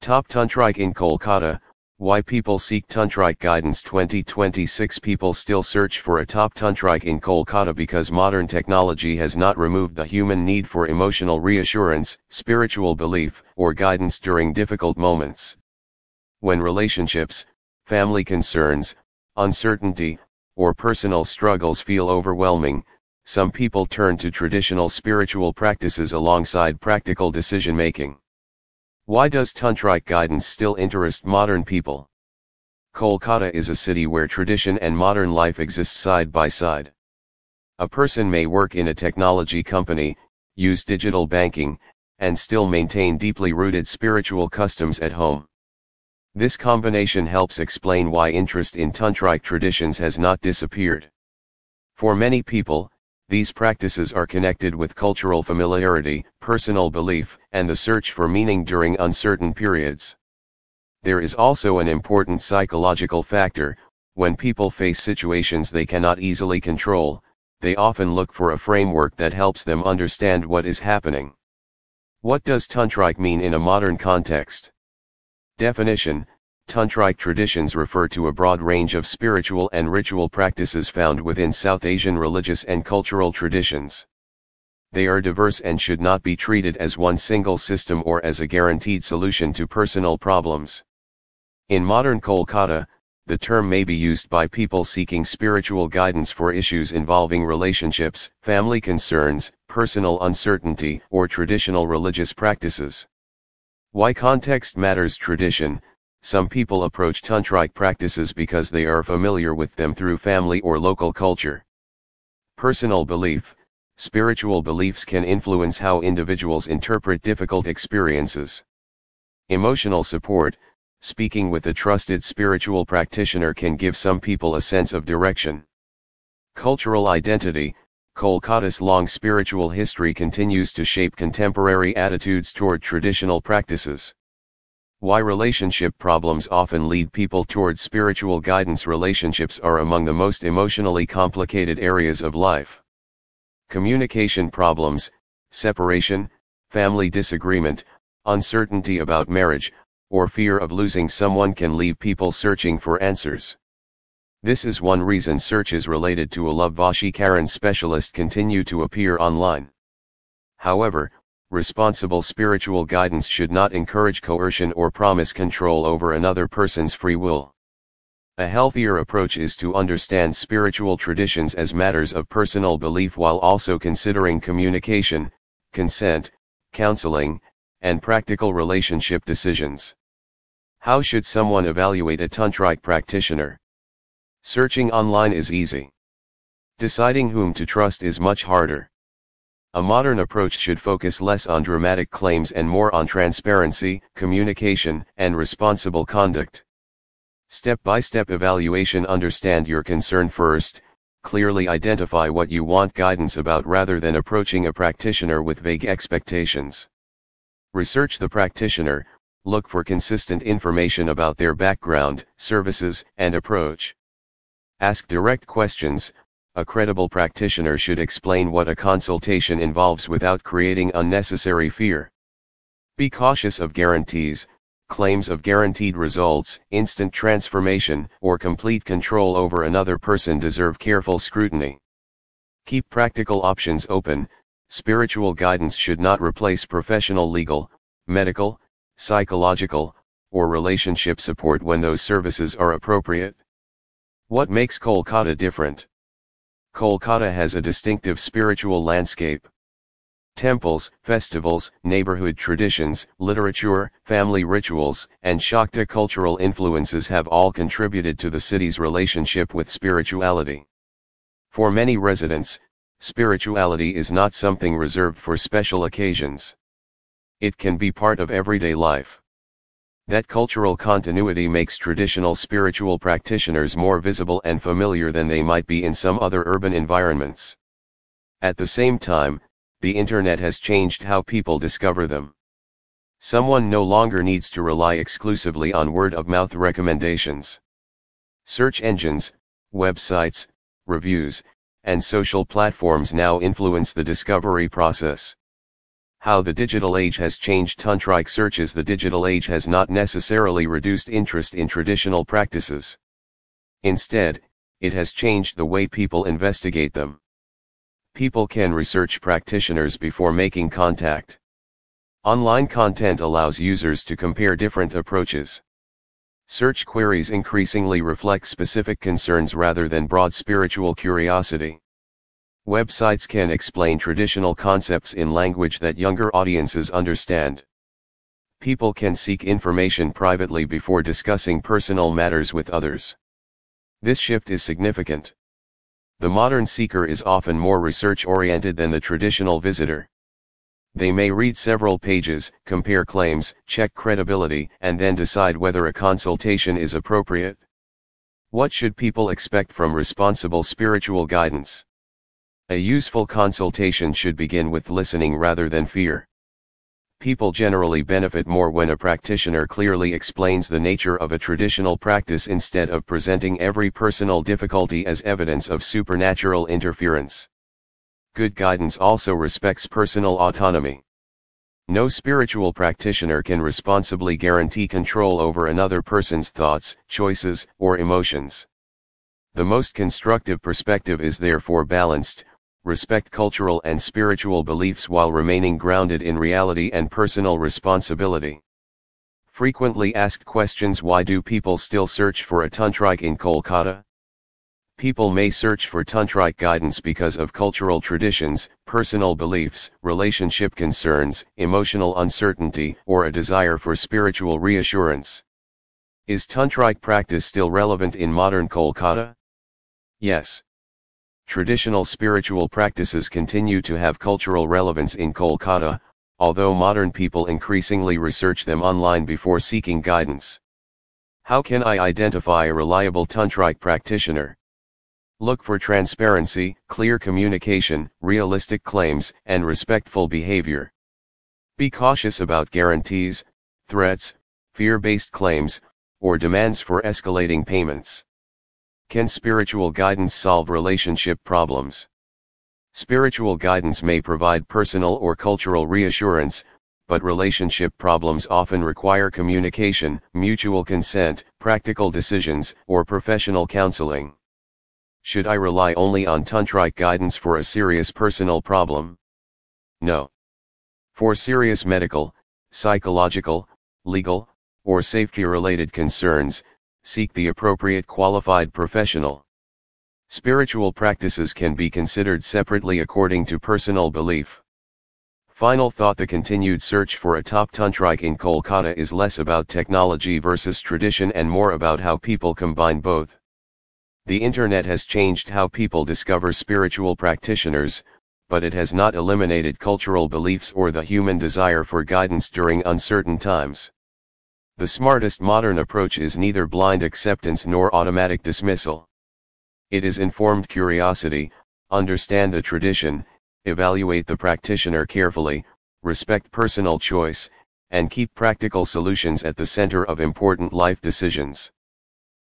Top Tantric in Kolkata, Why People Seek Tantric Guidance 2026. People still search for a top Tantric in Kolkata because modern technology has not removed the human need for emotional reassurance, spiritual belief, or guidance during difficult moments. When relationships, family concerns, uncertainty, or personal struggles feel overwhelming, some people turn to traditional spiritual practices alongside practical decision-making. Why does Tantric guidance still interest modern people? Kolkata is a city where tradition and modern life exist side by side. A person may work in a technology company, use digital banking, and still maintain deeply rooted spiritual customs at home. This combination helps explain why interest in Tantric traditions has not disappeared. For many people, these practices are connected with cultural familiarity, personal belief, and the search for meaning during uncertain periods. There is also an important psychological factor: when people face situations they cannot easily control, they often look for a framework that helps them understand what is happening. What does Tantric mean in a modern context? Definition: Tantric traditions refer to a broad range of spiritual and ritual practices found within South Asian religious and cultural traditions. They are diverse and should not be treated as one single system or as a guaranteed solution to personal problems. In modern Kolkata, the term may be used by people seeking spiritual guidance for issues involving relationships, family concerns, personal uncertainty, or traditional religious practices. Why context matters? Tradition: some people approach Tantric practices because they are familiar with them through family or local culture. Personal belief: spiritual beliefs can influence how individuals interpret difficult experiences. Emotional support: speaking with a trusted spiritual practitioner can give some people a sense of direction. Cultural identity: Kolkata's long spiritual history continues to shape contemporary attitudes toward traditional practices. Why relationship problems often lead people toward spiritual guidance? Relationships are among the most emotionally complicated areas of life. Communication problems, separation, family disagreement, uncertainty about marriage, or fear of losing someone can leave people searching for answers. This is one reason searches related to a love Vashikaran specialist continue to appear online. However, responsible spiritual guidance should not encourage coercion or promise control over another person's free will. A healthier approach is to understand spiritual traditions as matters of personal belief while also considering communication, consent, counseling, and practical relationship decisions. How should someone evaluate a Tantric practitioner? Searching online is easy. Deciding whom to trust is much harder. A modern approach should focus less on dramatic claims and more on transparency, communication, and responsible conduct. Step-by-step evaluation: understand your concern first, clearly identify what you want guidance about rather than approaching a practitioner with vague expectations. Research the practitioner, look for consistent information about their background, services, and approach. Ask direct questions: a credible practitioner should explain what a consultation involves without creating unnecessary fear. Be cautious of guarantees: claims of guaranteed results, instant transformation, or complete control over another person deserve careful scrutiny. Keep practical options open: spiritual guidance should not replace professional legal, medical, psychological, or relationship support when those services are appropriate. What makes Kolkata different? Kolkata has a distinctive spiritual landscape. Temples, festivals, neighborhood traditions, literature, family rituals, and Shakta cultural influences have all contributed to the city's relationship with spirituality. For many residents, spirituality is not something reserved for special occasions. It can be part of everyday life. That cultural continuity makes traditional spiritual practitioners more visible and familiar than they might be in some other urban environments. At the same time, the internet has changed how people discover them. Someone no longer needs to rely exclusively on word-of-mouth recommendations. Search engines, websites, reviews, and social platforms now influence the discovery process. How the digital age has changed tantric searches. The digital age has not necessarily reduced interest in traditional practices. Instead, it has changed the way people investigate them. People can research practitioners before making contact. Online content allows users to compare different approaches. Search queries increasingly reflect specific concerns rather than broad spiritual curiosity. Websites can explain traditional concepts in language that younger audiences understand. People can seek information privately before discussing personal matters with others. This shift is significant. The modern seeker is often more research-oriented than the traditional visitor. They may read several pages, compare claims, check credibility, and then decide whether a consultation is appropriate. What should people expect from responsible spiritual guidance? A useful consultation should begin with listening rather than fear. People generally benefit more when a practitioner clearly explains the nature of a traditional practice instead of presenting every personal difficulty as evidence of supernatural interference. Good guidance also respects personal autonomy. No spiritual practitioner can responsibly guarantee control over another person's thoughts, choices, or emotions. The most constructive perspective is therefore balanced. Respect cultural and spiritual beliefs while remaining grounded in reality and personal responsibility. Frequently asked questions. Why do people still search for a tantric in Kolkata? People may search for tantric guidance because of cultural traditions, personal beliefs, relationship concerns, emotional uncertainty, or a desire for spiritual reassurance. Is tantric practice still relevant in modern Kolkata? Yes. Traditional spiritual practices continue to have cultural relevance in Kolkata, although modern people increasingly research them online before seeking guidance. How can I identify a reliable tantric practitioner? Look for transparency, clear communication, realistic claims, and respectful behavior. Be cautious about guarantees, threats, fear-based claims, or demands for escalating payments. Can spiritual guidance solve relationship problems? Spiritual guidance may provide personal or cultural reassurance, but relationship problems often require communication, mutual consent, practical decisions, or professional counseling. Should I rely only on tantric guidance for a serious personal problem? No. For serious medical, psychological, legal, or safety-related concerns, seek the appropriate qualified professional. Spiritual practices can be considered separately according to personal belief. Final thought: the continued search for a top tantric in Kolkata is less about technology versus tradition and more about how people combine both. The internet has changed how people discover spiritual practitioners, but it has not eliminated cultural beliefs or the human desire for guidance during uncertain times. The smartest modern approach is neither blind acceptance nor automatic dismissal. It is informed curiosity. Understand the tradition, evaluate the practitioner carefully, respect personal choice, and keep practical solutions at the center of important life decisions.